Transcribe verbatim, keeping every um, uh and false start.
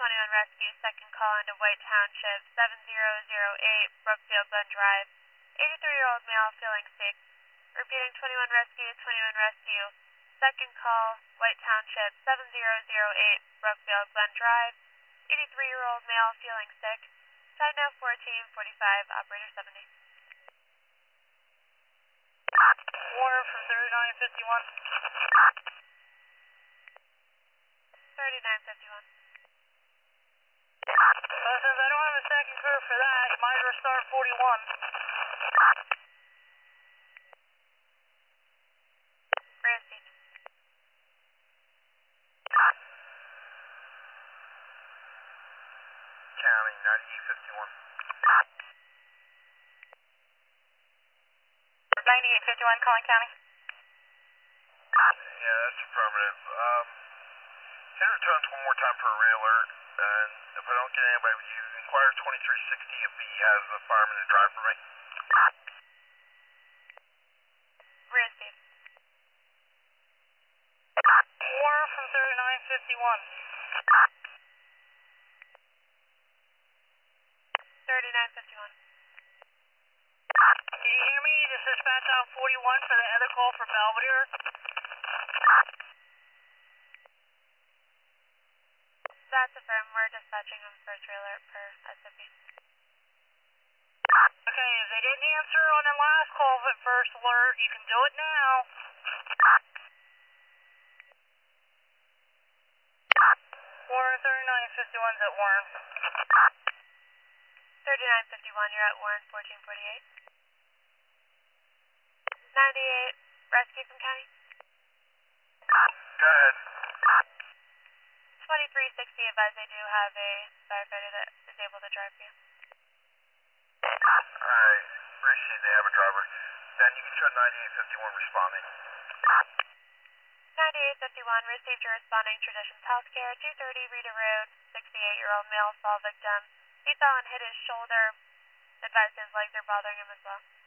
twenty-one Rescue, second call into White Township, seven zero zero eight, Brookfield Glen Drive. eighty-three-year-old male feeling sick. Repeating twenty-one Rescue, twenty-one Rescue, second call, White Township, seven zero zero eight, Brookfield Glen Drive. eighty-three-year-old male feeling sick. Time now fourteen forty-five, operator seventy. Warner from thirty-nine fifty-one. thirty-nine fifty-one. So since I don't have a second curve for that, you might restart forty-one. Ramsey. County, ninety-eight fifty-one. ninety-eight fifty-one, calling county. Yeah, that's affirmative. Um, hit returns one more time for a re-alert, and if I don't get anybody with you, inquire twenty-three sixty if he has a fireman to drive for me. Ramsey. Warner from thirty-nine fifty-one. thirty-nine fifty-one. Did you hear me? This is dispatch on forty-one for the other call for Belvedere. That's affirmed. We're dispatching them for trailer per S O P. Okay, if they didn't answer on the last call of first alert, you can do it now. Warren thirty-nine fifty-one's at Warren. thirty-nine fifty-one, you're at Warren, fourteen forty-eight. ninety-eight, rescue from county. Go ahead. twenty-three sixty, advise they do have a firefighter that is able to drive for you. Alright, appreciate they have a driver. Then you can show ninety-eight fifty-one responding. ninety-eight fifty-one, received your responding Traditions Healthcare, two thirty Rita Road, sixty-eight-year-old male fall victim. He fell and hit his shoulder. Advised his legs are bothering him as well.